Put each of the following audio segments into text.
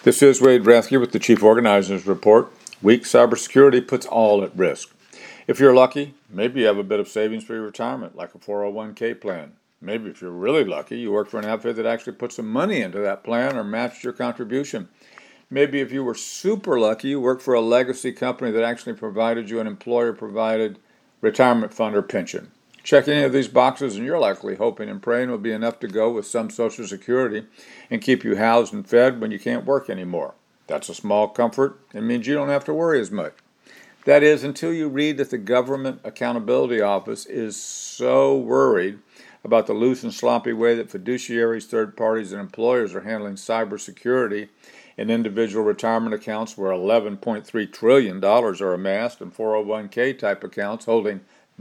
This is Wade Rathke with the Chief Organizers Report. Weak cybersecurity puts all at risk. If you're lucky, maybe you have a bit of savings for your retirement, like a 401k plan. Maybe if you're really lucky, you work for an outfit that actually puts some money into that plan or matched your contribution. Maybe if you were super lucky, you work for a legacy company that actually provided you an employer-provided retirement fund or pension. Check any of these boxes and you're likely hoping and praying will be enough to go with some Social Security and keep you housed and fed when you can't work anymore. That's a small comfort and means you don't have to worry as much. That is, until you read that the Government Accountability Office is so worried about the loose and sloppy way that fiduciaries, third parties, and employers are handling cybersecurity in individual retirement accounts where $11.3 trillion are amassed and 401k type accounts holding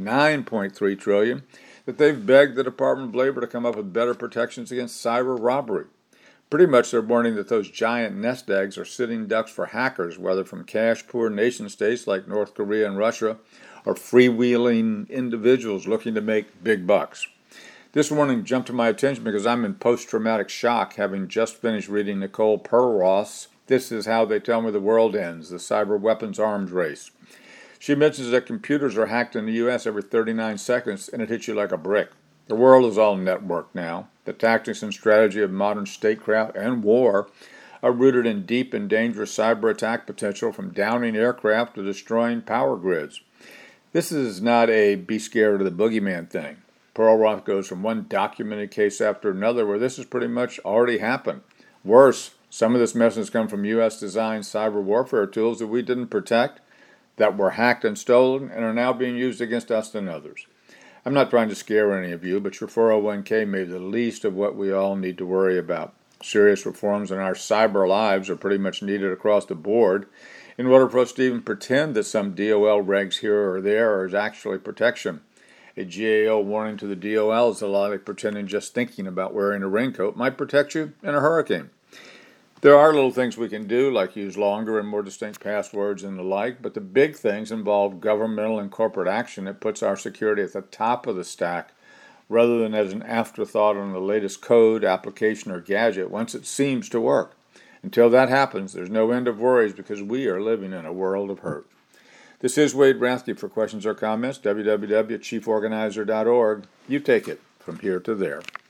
$9.3 trillion, that they've begged the Department of Labor to come up with better protections against cyber robbery. Pretty much they're warning that those giant nest eggs are sitting ducks for hackers, whether from cash-poor nation-states like North Korea and Russia, or freewheeling individuals looking to make big bucks. This warning jumped to my attention because I'm in post-traumatic shock, having just finished reading Nicole Perlroth's This Is How They Tell Me the World Ends, the Cyber Weapons Arms Race. She mentions that computers are hacked in the U.S. every 39 seconds, and it hits you like a brick. The world is all networked now. The tactics and strategy of modern statecraft and war are rooted in deep and dangerous cyber attack potential, from downing aircraft to destroying power grids. This is not a be scared of the boogeyman thing. Perlroth goes from one documented case after another where this has pretty much already happened. Worse, some of this mess has come from U.S.-designed cyber warfare tools that we didn't protect, that were hacked and stolen, and are now being used against us and others. I'm not trying to scare any of you, but your 401k may be the least of what we all need to worry about. Serious reforms in our cyber lives are pretty much needed across the board in order for us to even pretend that some DOL regs here or there is actually protection. A GAO warning to the DOL is a lot like pretending just thinking about wearing a raincoat might protect you in a hurricane. There are little things we can do, like use longer and more distinct passwords and the like, but the big things involve governmental and corporate action that puts our security at the top of the stack rather than as an afterthought on the latest code, application, or gadget once it seems to work. Until that happens, there's no end of worries because we are living in a world of hurt. This is Wade Rathke. For questions or comments, www.chieforganizer.org. You take it from here to there.